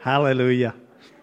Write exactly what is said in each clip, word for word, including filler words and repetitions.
Hallelujah.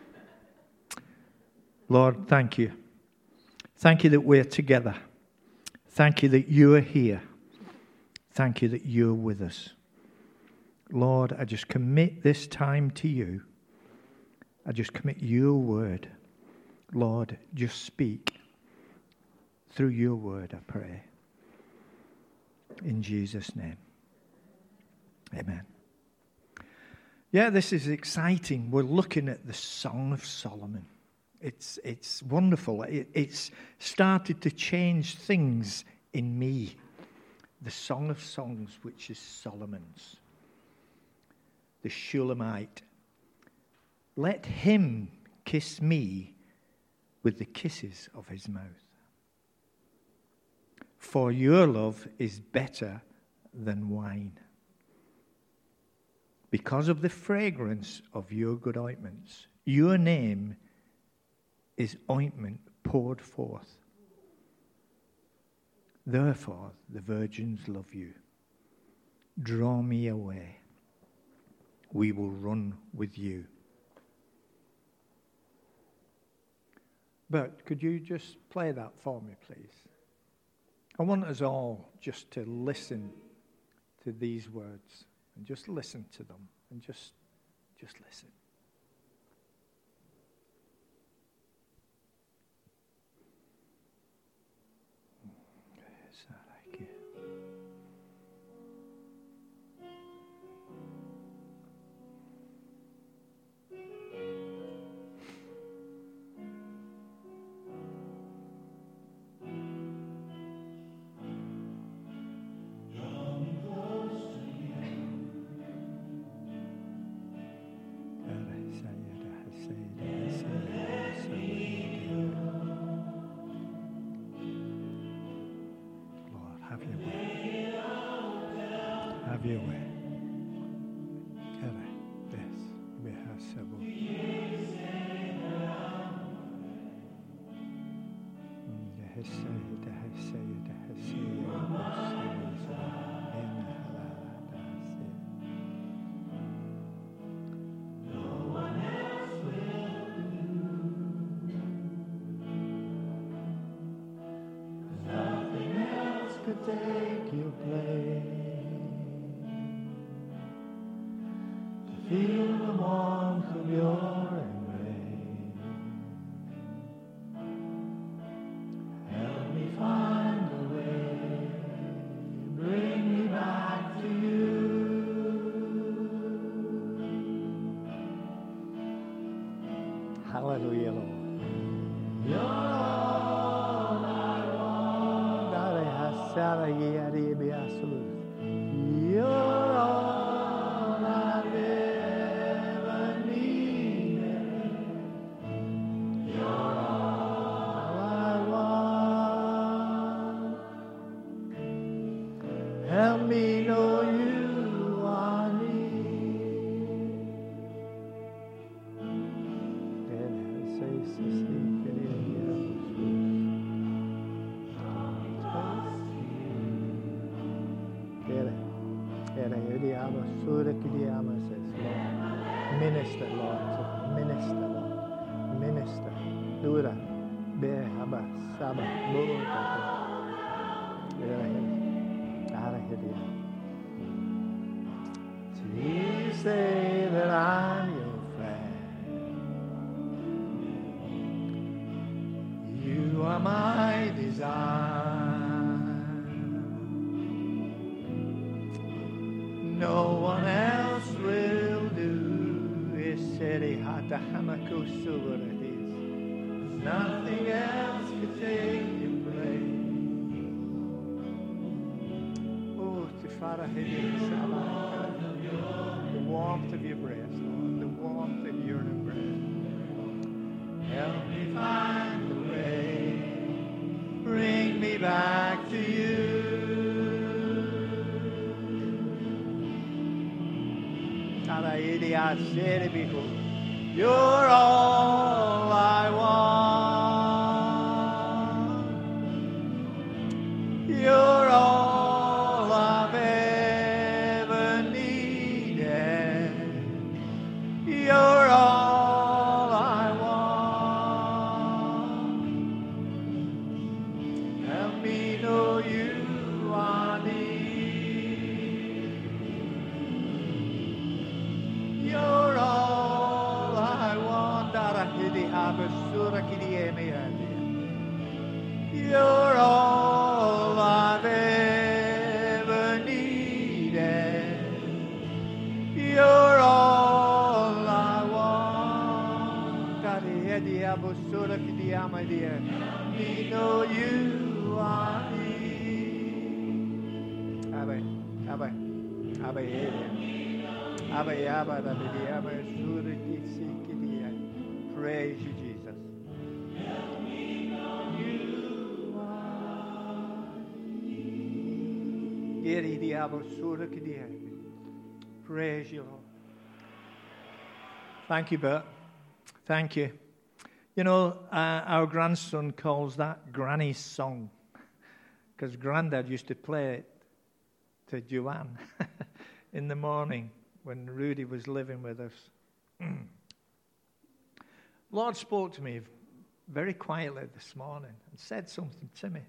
Lord, thank you. Thank you that we're together. Thank you that you are here. Thank you that you're with us. Lord, I just commit this time to you. I just commit your word. Lord, just speak through your word, I pray. In Jesus' name. Amen. Yeah, this is exciting. We're looking at the Song of Solomon. It's it's wonderful. It, it's started to change things in me. The Song of Songs, which is Solomon's. The Shulamite. Let him kiss me with the kisses of his mouth. For your love is better than wine. Because of the fragrance of your good ointments, your name is ointment poured forth. Therefore, the virgins love you. Draw me away. We will run with you. But could you just play that for me, please? I want us all just to listen to these words. And just listen to them. And just, just listen. Have your way. Yes, we have several. Nothing else could take your place. Feel the warmth of your embrace. Help me find a way. Bring me back to you. Hallelujah, Lord. You're all I want. You're all. Help me know you are near. Minister, Lord. Minister, Lord. Minister. Dura. Be haba saba. You say that I'm your friend. You are my desire. No one else will do. Nothing else could take your place. Oh, Tifara Hedi Sabah. The warmth of your breast, Lord. The warmth of your embrace. Help me find the way. Bring me back to you. You're all I want. You're all I've ever needed. You're all You're all I've ever needed. You're all I want. We know you are here. Abba, Abba, Abba, Abba, Abba, Abba, praise you, Jesus. Praise you, Lord. Thank you, Bert. Thank you. You know, uh, our grandson calls that Granny's song, because Grandad used to play it to Joanne in the morning when Rudy was living with us. Lord spoke to me very quietly this morning and said something to me.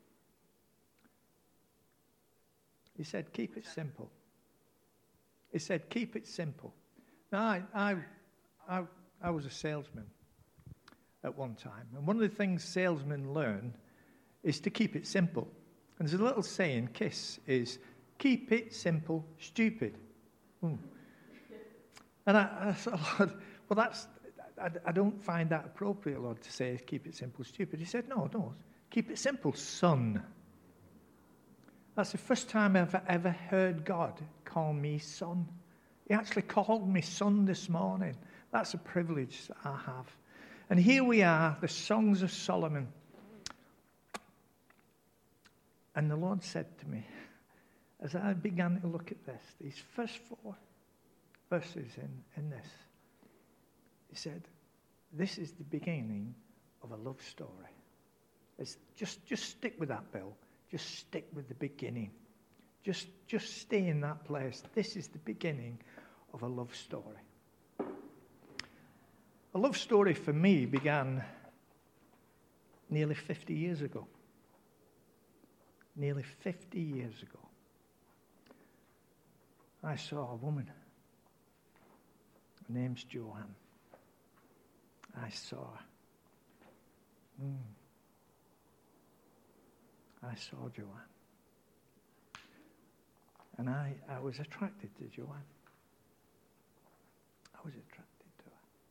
He said, keep it simple. He said, keep it simple. Now, I, I, I, I was a salesman at one time. And one of the things salesmen learn is to keep it simple. And there's a little saying, KISS, is keep it simple, stupid. Ooh. And I, I thought, Lord, well, that's, I, I don't find that appropriate, Lord, to say keep it simple, stupid. He said, no, no, keep it simple, son. That's the first time I've ever heard God call me son. He actually called me son this morning. That's a privilege that I have. And here we are, the Songs of Solomon. And the Lord said to me, as I began to look at this, these first four verses in, in this, he said, this is the beginning of a love story. It's just, just stick with that, Bill. Just stick with the beginning. Just, just stay in that place. This is the beginning of a love story. A love story for me began nearly fifty years ago. Nearly fifty years ago. I saw a woman. Her name's Joanne. I saw her. Mm. I saw Joanne. And I, I was attracted to Joanne. I was attracted to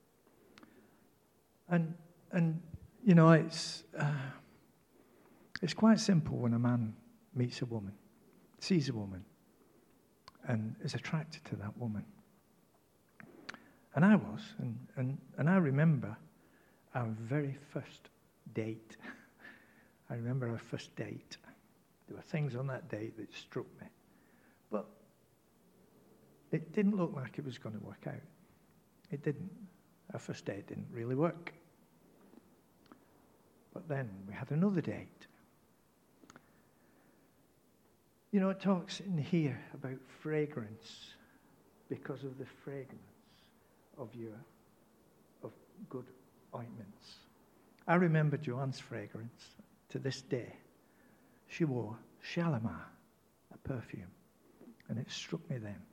her. And, and you know, it's, uh, it's quite simple when a man meets a woman, sees a woman, and is attracted to that woman. And I was, and, and, and I remember our very first date. I remember our first date. There were things on that date that struck me. But it didn't look like it was going to work out. It didn't. Our first date didn't really work. But then we had another date. You know, it talks in here about fragrance because of the fragrance of your, of good ointments. I remember Joanne's fragrance to this day. She wore Shalimar, a perfume, and it struck me then.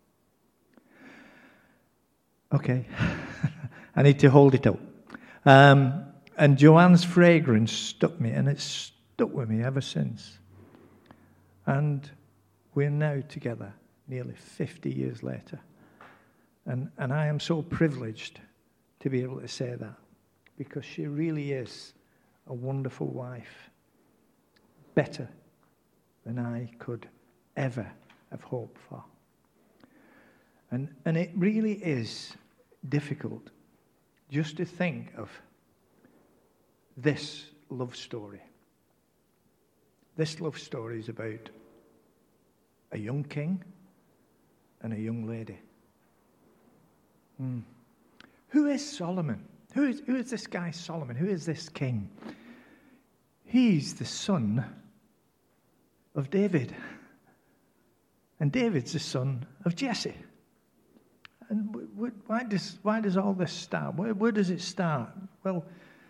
Okay, I need to hold it up. Um, and Joanne's fragrance stuck me, and it's stuck with me ever since. And we're now together nearly fifty years later. And, and I am so privileged to be able to say that, because she really is a wonderful wife, better than I could ever have hoped for. And, and it really is difficult just to think of this love story. This love story is about a young king and a young lady. Hmm. Who is Solomon? Who is, who is this guy Solomon? Who is this king? He's the son of David. And David's the son of Jesse. And why does, why does all this start? Where, where does it start? Well,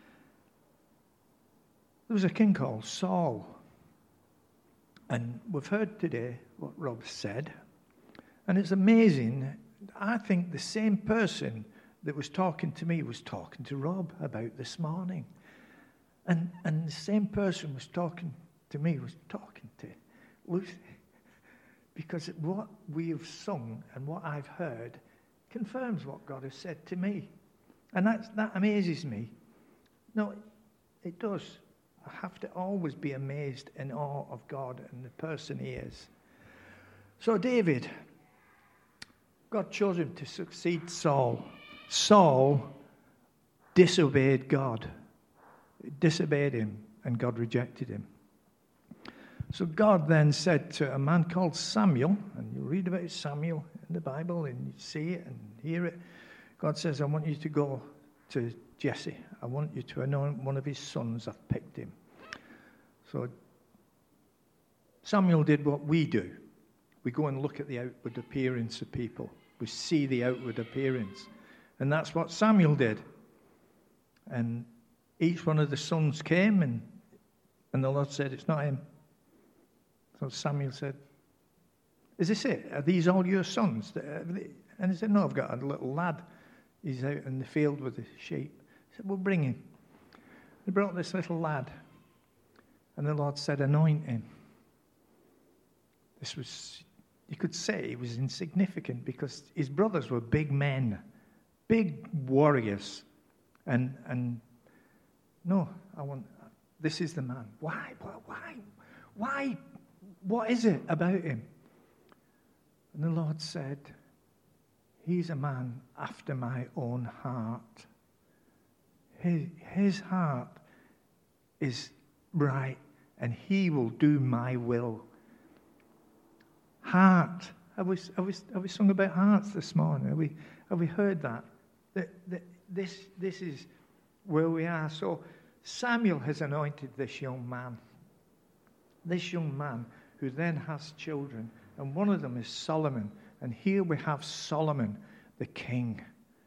there was a king called Saul. And we've heard today what Rob said. And it's amazing. I think the same person that was talking to me was talking to Rob about this morning. And, and the same person was talking to me was talking to Lucy. Because what we have sung and what I've heard confirms what God has said to me. And that's, that amazes me. No, it does. I have to always be amazed in awe of God and the person he is. So David, God chose him to succeed Saul. Saul disobeyed God. He disobeyed him, and God rejected him. So God then said to a man called Samuel, and you read about Samuel in the Bible, and you see it and hear it. God says, I want you to go to Jesse. I want you to anoint one of his sons. I've picked him. So Samuel did what we do. We go and look at the outward appearance of people. We see the outward appearance. And that's what Samuel did. And each one of the sons came, and, and the Lord said, it's not him. So Samuel said, is this it? Are these all your sons? And he said, no, I've got a little lad. He's out in the field with the sheep. He said, well, bring him. They brought this little lad. And the Lord said, anoint him. This was, you could say he was insignificant because his brothers were big men, big warriors. And, and no, I want, this is the man. Why? Why? Why? What is it about him? And the Lord said, he's a man after my own heart. His, his heart is right, and he will do my will. Heart. Have we, have we, have we sung about hearts this morning? Have we, have we heard that? That, that this, this is where we are. So Samuel has anointed this young man. This young man who then has children. And one of them is Solomon. And here we have Solomon, the king.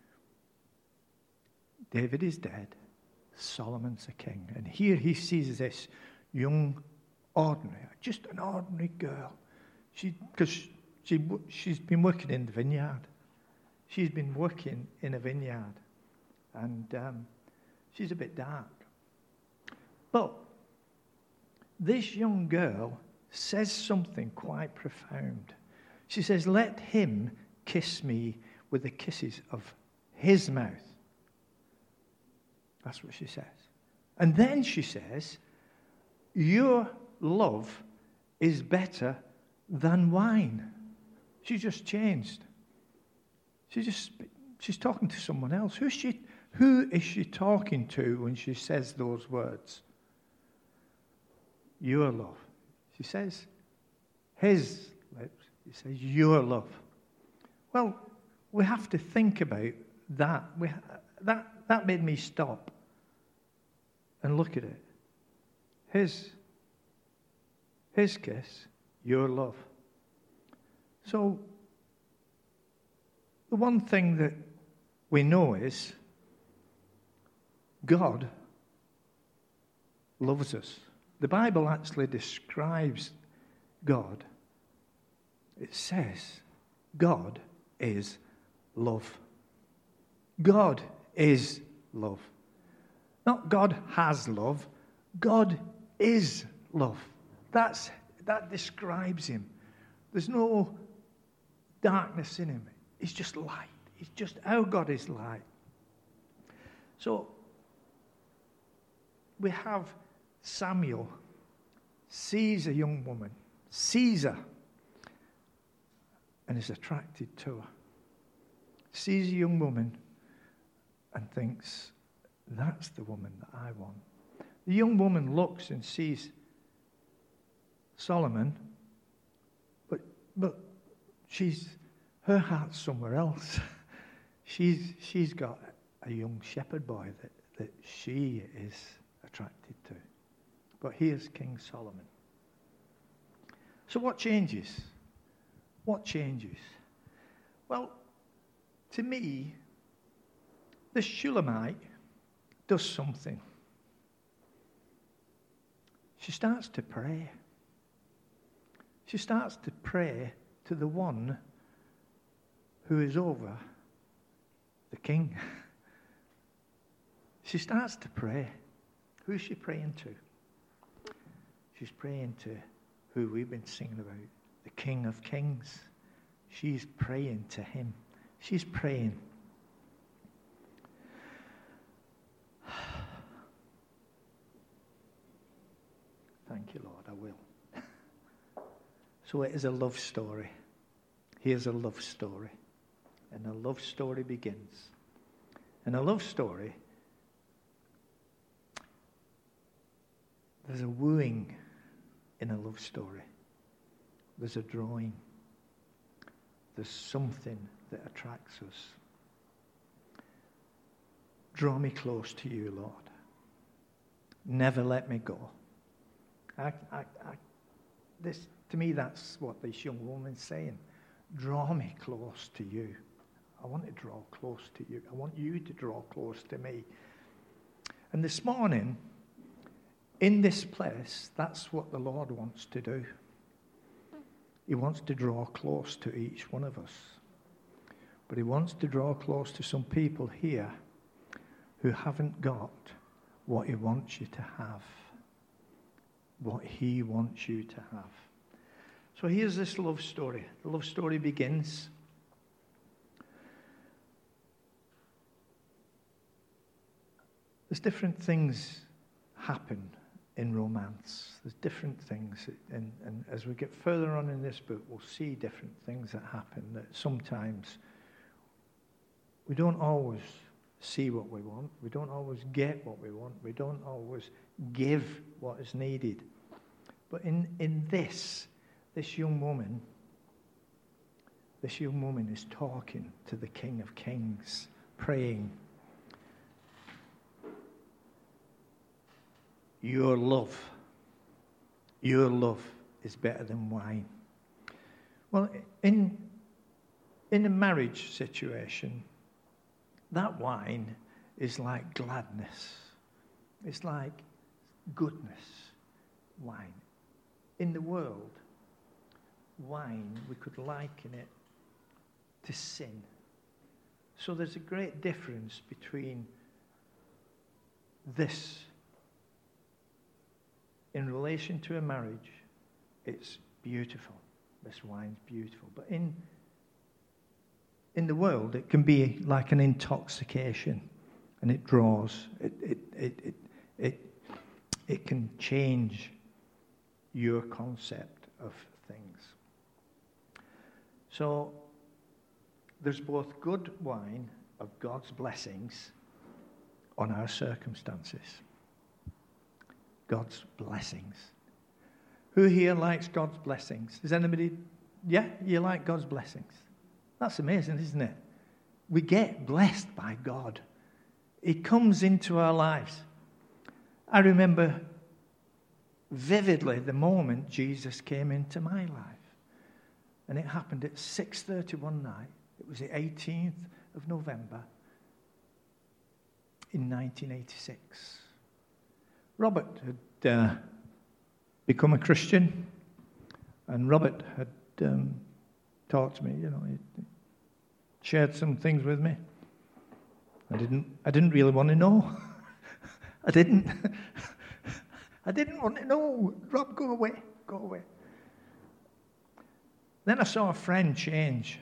David is dead. Solomon's the king. And here he sees this young, ordinary, just an ordinary girl. She, because she, she's been working in the vineyard. She's been working in a vineyard. And um, she's a bit dark. But this young girl says something quite profound. She says, let him kiss me with the kisses of his mouth. That's what she says. And then she says, your love is better than wine. She just changed. She just, she's talking to someone else. Who's she, who is she talking to when she says those words? Your love. She says, his lips. She says, your love. Well, we have to think about that. We, that, that made me stop and look at it. His, his kiss, your love. So, the one thing that we know is God loves us. The Bible actually describes God. It says God is love. God is love. Not God has love. God is love. That's, that describes him. There's no darkness in him. He's just light. He's just, our God is light. So, we have Samuel sees a young woman, sees her, and is attracted to her. Sees a young woman and thinks, that's the woman that I want. The young woman looks and sees Solomon, but but she's her heart's somewhere else. she's she's got a young shepherd boy that, that she is attracted to. But here's King Solomon. So what changes? What changes? Well, to me, the Shulamite does something. She starts to pray. She starts to pray to the one who is over the King. She starts to pray. Who's she praying to? She's praying to who we've been singing about, the King of Kings. She's praying to him. She's praying. Thank you, Lord, I will. So it is a love story. Here's a love story. And a love story begins. And a love story, there's a wooing in a love story. There's a drawing. There's something that attracts us. Draw me close to you, Lord. Never let me go. I, I, I, this, to me, that's what this young woman's saying. Draw me close to you. I want to draw close to you. I want you to draw close to me. And this morning, in this place, that's what the Lord wants to do. He wants to draw close to each one of us. But he wants to draw close to some people here who haven't got what he wants you to have. What he wants you to have. So here's this love story. The love story begins. There's different things happen in romance. There's different things. And, and as we get further on in this book, we'll see different things that happen. That sometimes we don't always see what we want. We don't always get what we want. We don't always give what is needed. But in, in this, this young woman, this young woman is talking to the King of Kings, praying, your love, your love is better than wine. Well, in, in a marriage situation, that wine is like gladness. It's like goodness, wine. In the world, wine, we could liken it to sin. So there's a great difference between this. In relation to a marriage, it's beautiful. This wine's beautiful. But in, in the world, it can be like an intoxication, and it draws. It, it, it, it, it, it can change your concept of things. So there's both good wine of God's blessings on our circumstances. God's blessings. Who here likes God's blessings? Does anybody, yeah, you like God's blessings? That's amazing, isn't it? We get blessed by God. It comes into our lives. I remember vividly the moment Jesus came into my life. And it happened at six thirty one night. It was the eighteenth of November in nineteen eighty-six. Robert had uh, become a Christian, and Robert had um, talked to me, you know, he shared some things with me. I didn't, I didn't really want to know. I didn't. I didn't want to know. Rob, go away, go away. Then I saw a friend change.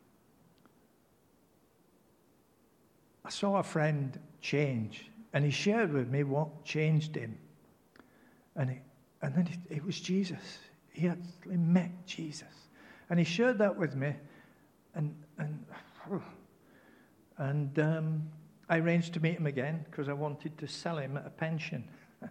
I saw a friend change. And he shared with me what changed him. And, he, and then it, it was Jesus. He actually met Jesus. And he shared that with me. And and, and um, I arranged to meet him again because I wanted to sell him at a pension.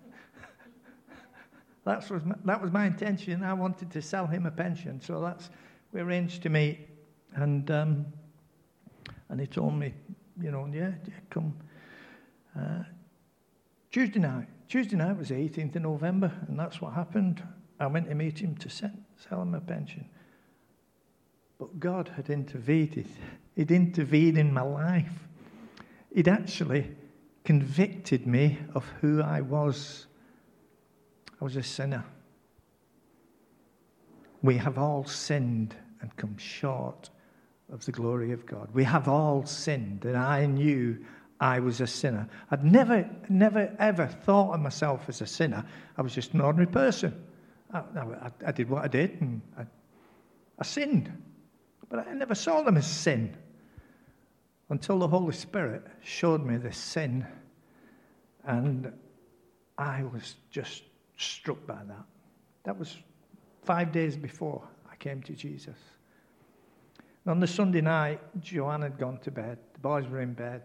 That was my, that was my intention. I wanted to sell him a pension. So that's we arranged to meet. And, um, and he told me, you know, yeah, yeah come. Uh, Tuesday night. Tuesday night was the eighteenth of November, and that's what happened. I went to meet him to send, sell him a pension. But God had intervened. He'd intervened in my life. He'd actually convicted me of who I was. I was a sinner. We have all sinned and come short of the glory of God. We have all sinned, and I knew I was a sinner. I'd never, never, ever thought of myself as a sinner. I was just an ordinary person. I, I, I did what I did, and I, I sinned. But I never saw them as sin until the Holy Spirit showed me this sin, and I was just struck by that. That was five days before I came to Jesus. And on the Sunday night, Joanne had gone to bed. The boys were in bed.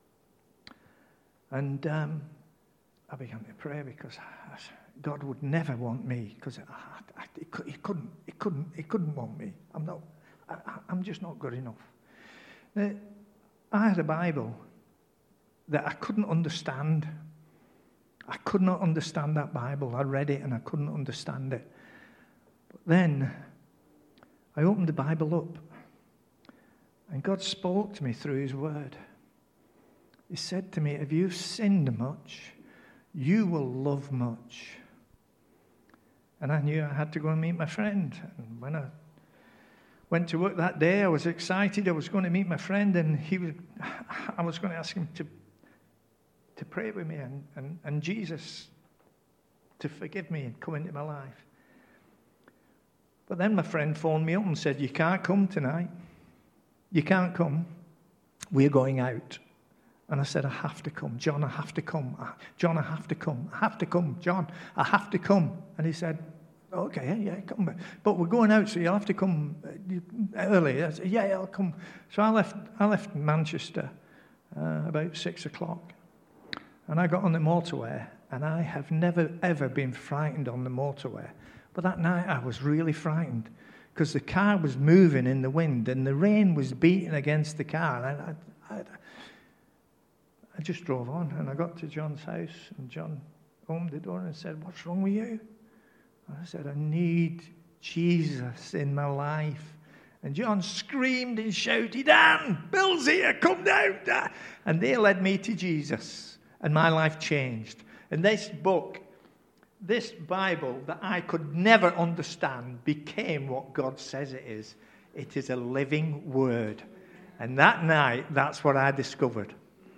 And um, I began to pray because God would never want me, because he couldn't, he couldn't, he couldn't want me. I'm not, I, I'm just not good enough. Now, I had a Bible that I couldn't understand. I could not understand that Bible. I read it and I couldn't understand it. But then I opened the Bible up, and God spoke to me through his word. He said to me, if you've sinned much, you will love much. And I knew I had to go and meet my friend. And when I went to work that day, I was excited. I was going to meet my friend, and he was, I was going to ask him to, to pray with me and, and, and Jesus to forgive me and come into my life. But then my friend phoned me up and said, you can't come tonight. You can't come. We're going out. And I said, I have to come. John, I have to come. John, I have to come. I have to come. John, I have to come. And he said, okay, yeah, come. But we're going out, so you'll have to come early. I said, yeah, I'll come. So I left I left Manchester uh, about six o'clock. And I got on the motorway, and I have never, ever been frightened on the motorway. But that night I was really frightened, because the car was moving in the wind, and the rain was beating against the car. And I, I, I, I just drove on, and I got to John's house, and John opened the door and said, what's wrong with you? And I said, I need Jesus in my life. And John screamed and shouted, Anne, Bill's here, come down. And they led me to Jesus, and my life changed. And this book, this Bible that I could never understand, became what God says it is. It is a living word. And that night, that's what I discovered.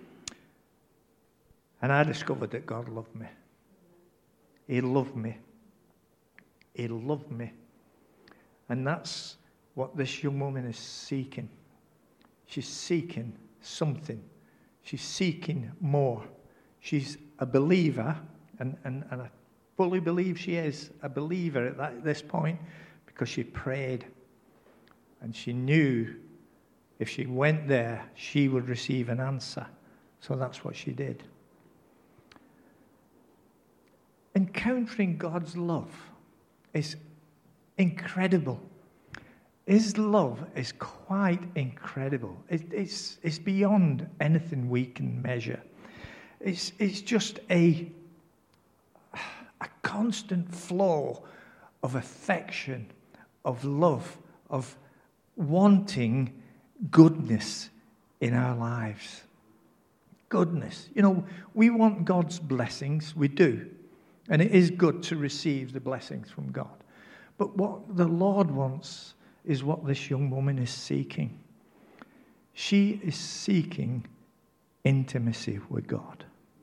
And I discovered that God loved me. He loved me. He loved me. And that's what this young woman is seeking. She's seeking something. She's seeking more. She's a believer, and, and, and I fully believe she is a believer at, that, at this point, because she prayed. And she knew if she went there, she would receive an answer. So that's what she did. Encountering God's love is incredible. His love is quite incredible. It, it's, it's beyond anything we can measure. It's, it's just a, a constant flow of affection, of love, of wanting goodness in our lives. Goodness. You know, we want God's blessings. We do. And it is good to receive the blessings from God. But what the Lord wants is what this young woman is seeking. She is seeking intimacy with God.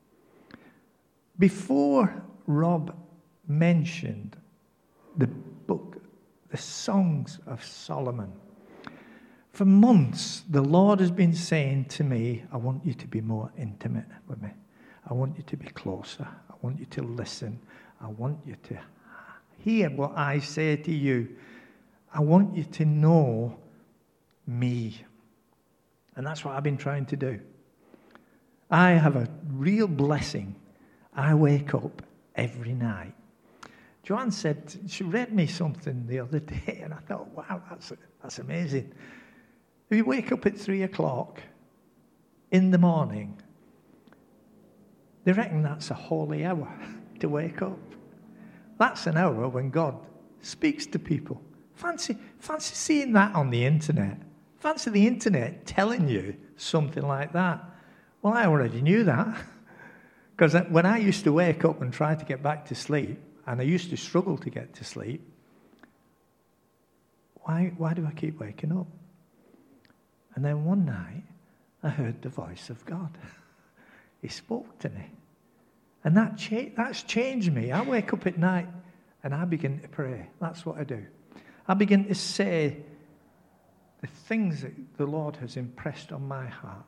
Before Rob mentioned the book, the Songs of Solomon, for months the Lord has been saying to me, I want you to be more intimate with me. I want you to be closer. I want you to listen. I want you to hear what I say to you. I want you to know me. And that's what I've been trying to do. I have a real blessing. I wake up every night. Joanne said, she read me something the other day, and I thought, wow, that's, that's amazing. If you wake up at three o'clock in the morning, they reckon that's a holy hour to wake up. That's an hour when God speaks to people. Fancy, fancy seeing that on the internet. Fancy the internet telling you something like that. Well, I already knew that. Because when I used to wake up and try to get back to sleep, and I used to struggle to get to sleep, why, why do I keep waking up? And then one night, I heard the voice of God. He spoke to me. And that cha- that's changed me. I wake up at night and I begin to pray. That's what I do. I begin to say the things that the Lord has impressed on my heart.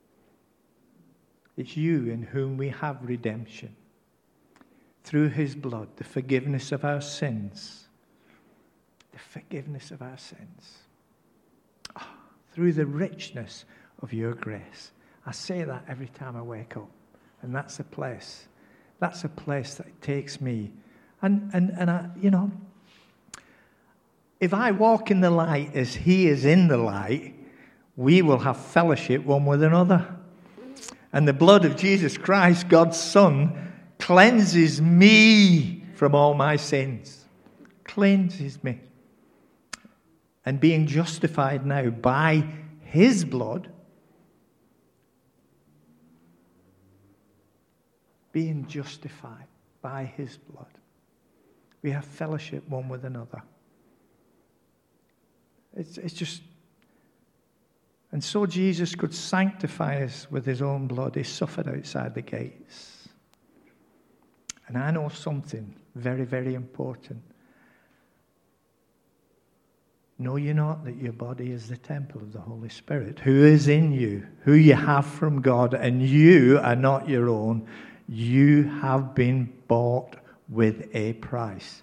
It's you in whom we have redemption. Through his blood, the forgiveness of our sins. The forgiveness of our sins. Oh, through the richness of your grace. I say that every time I wake up. And that's a place. That's a place that takes me. And, and, and I, you know, if I walk in the light as he is in the light, we will have fellowship one with another. And the blood of Jesus Christ, God's Son, cleanses me from all my sins. Cleanses me. And being justified now by his blood, being justified by his blood, we have fellowship one with another. It's, it's just... And so Jesus could sanctify us with his own blood. He suffered outside the gates. And I know something very, very important. Know ye not that your body is the temple of the Holy Spirit, who is in you, who you have from God, and you are not your own. You have been bought with a price.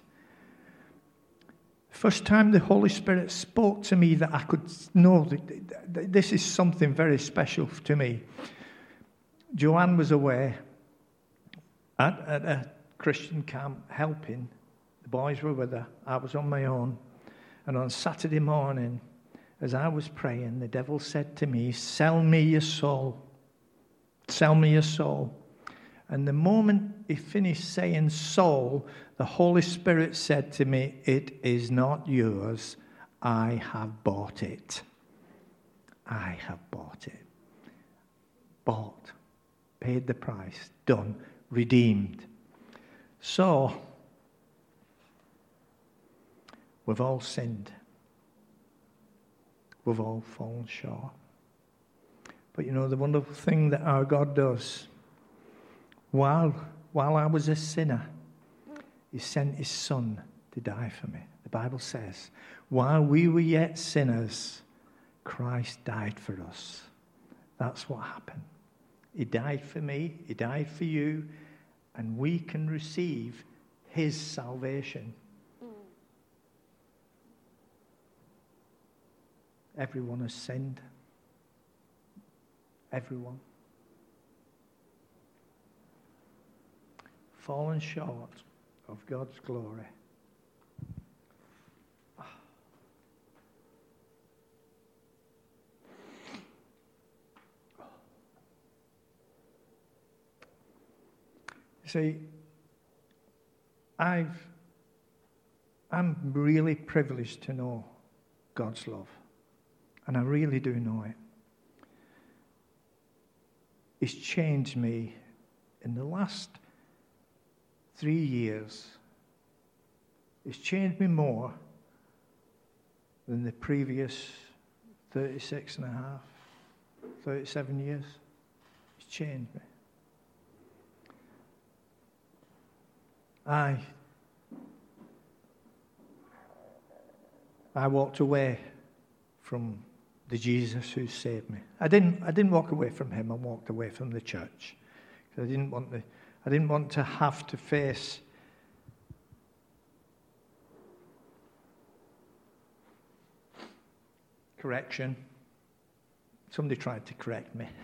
First time the Holy Spirit spoke to me that I could know that this is something very special to me. Joanne was away at, at a Christian camp helping. The boys were with her. I was on my own. And on Saturday morning, as I was praying, the devil said to me, "Sell me your soul. Sell me your soul." And the moment he finished saying soul, the Holy Spirit said to me, "It is not yours. I have bought it. I have bought it." Bought. Paid the price. Done. Redeemed. So, we've all sinned. We've all fallen short. But you know, the wonderful thing that our God does, while, while I was a sinner, he sent his Son to die for me. The Bible says, while we were yet sinners, Christ died for us. That's what happened. He died for me, he died for you, and we can receive his salvation. Everyone has sinned. Everyone. Fallen short of God's glory. You see, I've, I'm really privileged to know God's love. And I really do know it. It's changed me in the last three years. It's changed me more than the previous thirty-six and a half, thirty-seven years. It's changed me. I, I walked away from the Jesus who saved me. I didn't. I didn't walk away from him. I walked away from the church because I didn't want the. I didn't want to have to face correction. Somebody tried to correct me.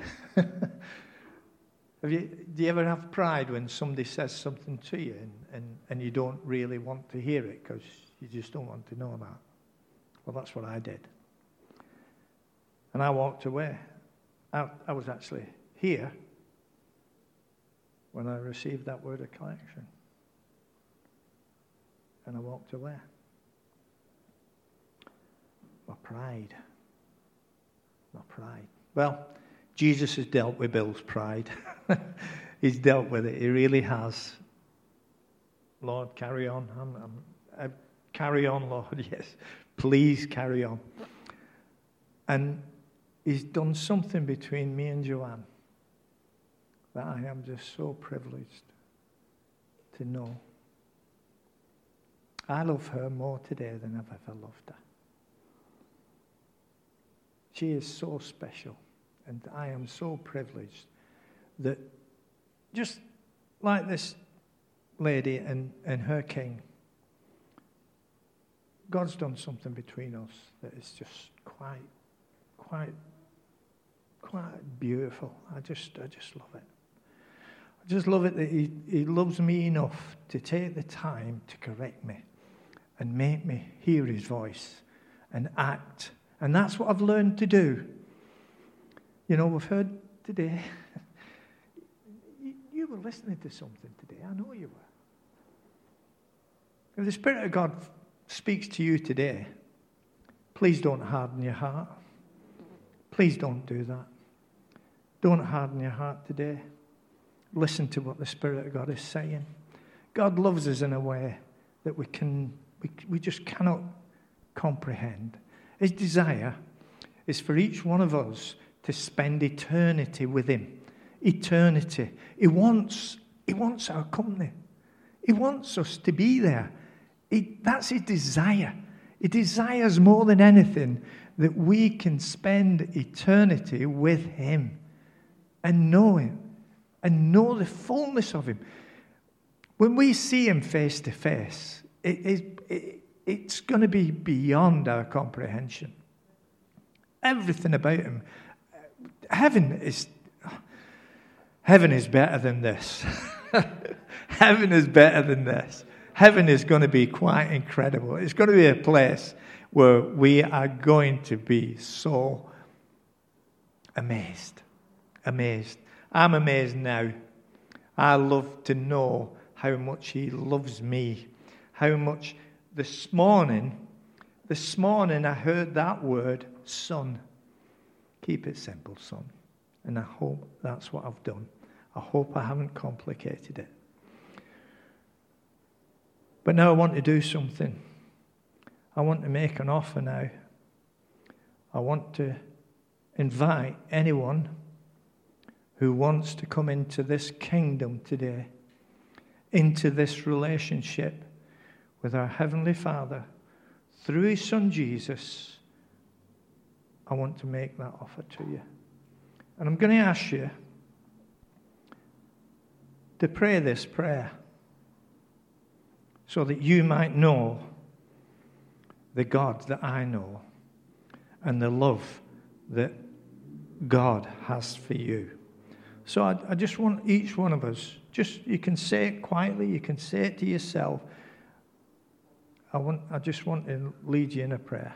Have you, do you ever have pride when somebody says something to you and, and, and you don't really want to hear it because you just don't want to know that? Well, that's what I did. And I walked away. I, I was actually here when I received that word of collection. And I walked away. My pride. My pride. Well, Jesus has dealt with Bill's pride. He's dealt with it. He really has. Lord, carry on. I'm, I'm, I, carry on, Lord. Yes. Please carry on. And He's done something between me and Joanne that I am just so privileged to know. I love her more today than I've ever loved her. She is so special, and I am so privileged that just like this lady and, and her king, God's done something between us that is just quite, quite, quite beautiful. I just, I just love it. I just love it that he, he loves me enough to take the time to correct me and make me hear his voice and act. And that's what I've learned to do. You know, we've heard today, you, you were listening to something today. I know you were. If the Spirit of God speaks to you today, please don't harden your heart. Please don't do that. Don't harden your heart today. Listen to what the Spirit of God is saying. God loves us in a way that we can, we, we just cannot comprehend. His desire is for each one of us to spend eternity with him. Eternity. He wants, he wants our company. He wants us to be there. He, that's his desire. He desires more than anything that we can spend eternity with him and know him and know the fullness of him. When we see him face to face, it, it, it, it's going to be beyond our comprehension. Everything about him. Heaven is, heaven is better than this. Heaven is better than this. Heaven is going to be quite incredible. It's going to be a place where we are going to be so amazed. Amazed. I'm amazed now. I love to know how much he loves me. How much this morning, this morning I heard that word, son. Keep it simple, son. And I hope that's what I've done. I hope I haven't complicated it. But now I want to do something. I want to make an offer now. I want to invite anyone who wants to come into this kingdom today, into this relationship with our Heavenly Father through his Son Jesus. I want to make that offer to you. And I'm going to ask you to pray this prayer so that you might know the God that I know and the love that God has for you. So I, I just want each one of us, just you can say it quietly, you can say it to yourself. I want. I just want to lead you in a prayer.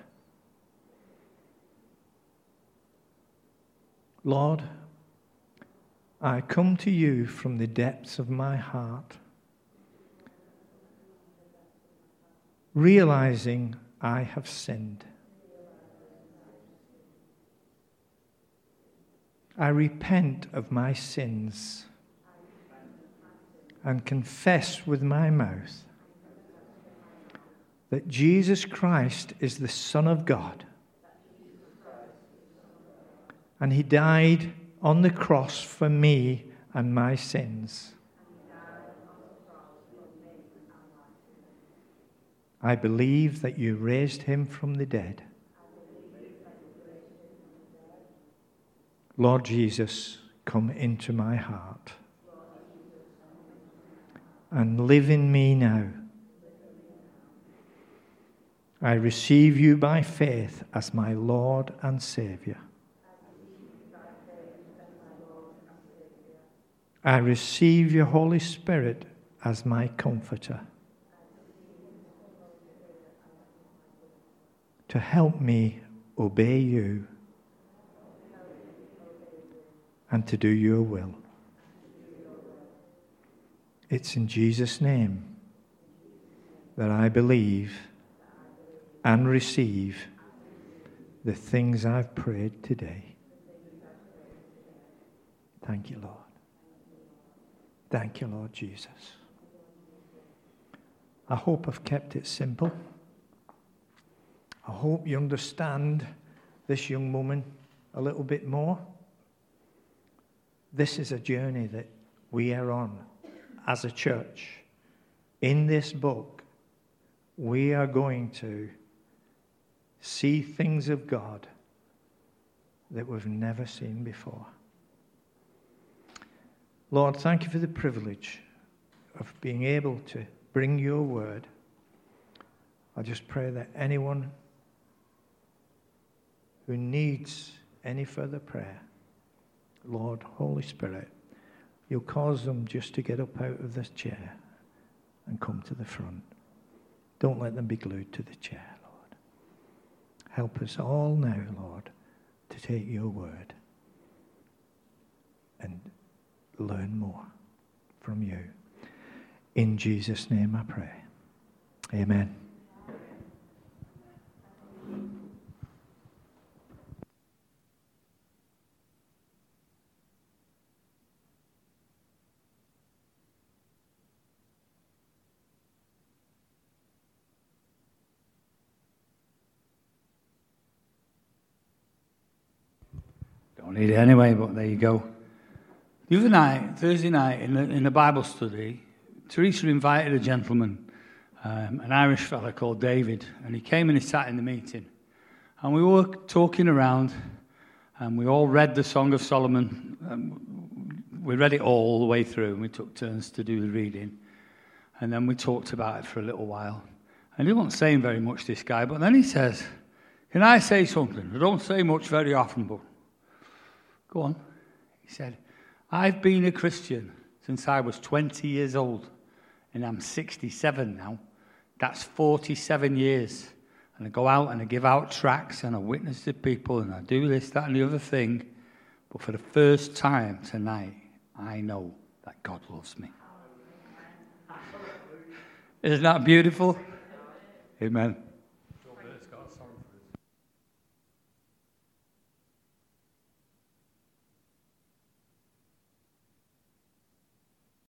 Lord, I come to you from the depths of my heart, realizing I have sinned. I repent of my sins and confess with my mouth that Jesus Christ is the Son of God, and he died on the cross for me and my sins. I believe that you raised him from the dead. Lord Jesus, come into my heart and live in me now. I receive you by faith as my Lord and Savior. I receive your Holy Spirit as my comforter, to help me obey you and to do your will. It's in Jesus' name that I believe and receive the things I've prayed today. Thank you, Lord. Thank you, Lord Jesus. I hope I've kept it simple. I hope you understand this young woman a little bit more. This is a journey that we are on as a church. In this book, we are going to see things of God that we've never seen before. Lord, thank you for the privilege of being able to bring your word. I just pray that anyone who needs any further prayer, Lord, Holy Spirit, you'll cause them just to get up out of this chair and come to the front. Don't let them be glued to the chair, Lord. Help us all now, Lord, to take your word and learn more from you. In Jesus' name I pray. Amen. Don't need it anyway, but there you go. The other night, Thursday night, in the, in the Bible study, Teresa invited a gentleman, um, an Irish fella called David, and he came and he sat in the meeting. And we were talking around, and we all read the Song of Solomon. Um, we read it all the way through, and we took turns to do the reading. And then we talked about it for a little while. And he wasn't saying very much, this guy, but then he says, "Can I say something? I don't say much very often, but go on." He said, "I've been a Christian since I was twenty years old, and I'm sixty-seven now. That's forty-seven years. And I go out and I give out tracts and I witness to people and I do this, that, and the other thing. But for the first time tonight, I know that God loves me." Isn't that beautiful? Amen.